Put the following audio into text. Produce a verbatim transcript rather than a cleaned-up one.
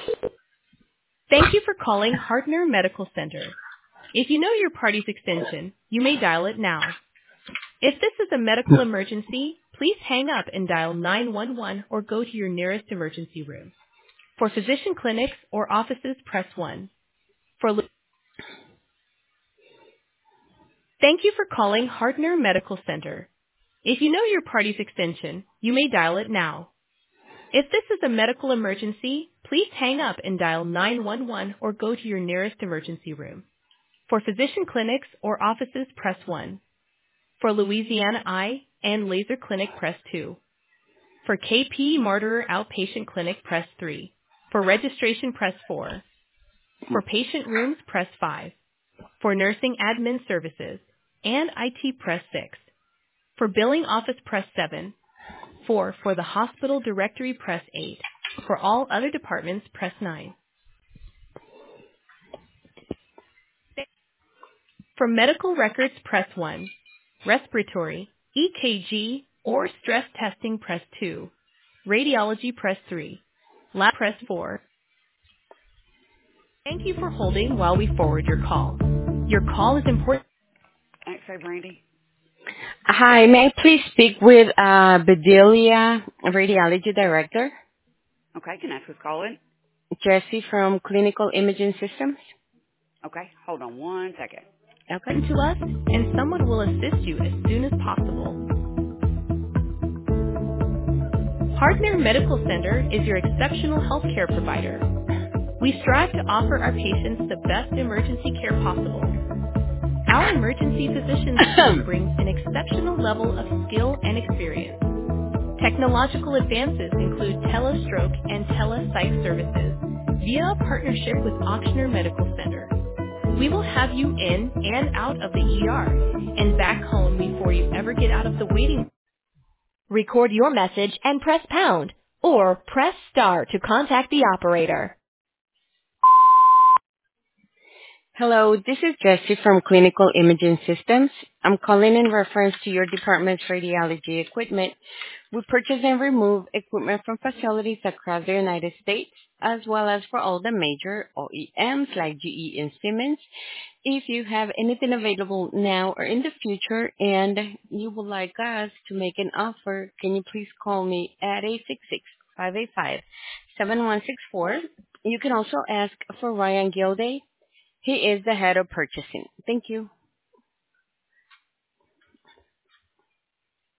Thank you for calling Hartner Medical Center. If you know your party's extension, you may dial it now. If this is a medical emergency, please hang up and dial nine one one or go to your nearest emergency room. For physician clinics or offices, press one. For Lu- Thank you for calling Hartner Medical Center. If you know your party's extension, you may dial it now. If this is a medical emergency, please hang up and dial nine one one or go to your nearest emergency room. For physician clinics or offices, press one. For Louisiana Eye and Laser Clinic, press two. For K P Martyr Outpatient Clinic, press three. For registration, press four. For patient rooms, press five. For nursing admin services and I T, press six. For billing office, press seven. For For the hospital directory, press eight. For all other departments, press nine. For medical records, press one. Respiratory, E K G, or stress testing, press two. Radiology, press three. Lab, press four. Thank you for holding while we forward your call. Your call is important. X-ray Brandy. Hi, may I please speak with uh, Bedelia, Radiology Director, Okay, can I ask who's calling? Jesse from Clinical Imaging Systems? Okay, hold on one second. Okay. Come to us, and someone will assist you as soon as possible. Partner Medical Center is your exceptional healthcare provider. We strive to offer our patients the best emergency care possible. Our emergency physicians team brings an exceptional level of skill and experience. Technological advances include telestroke and telepsych services via a partnership with Ochsner Medical Center. We will have you in and out of the E R and back home before you ever get out of the waiting room. Record your message and press pound or press star to contact the operator. Hello, this is Jesse from Clinical Imaging Systems. I'm calling in reference to your department's radiology equipment. We purchase and remove equipment from facilities across the United States, as well as for all the major O E Ms like G E and Siemens. If you have anything available now or in the future and you would like us to make an offer, can you please call me at eight six six, five eight five, seven one six four. You can also ask for Ryan Gilday. He is the head of purchasing. Thank you.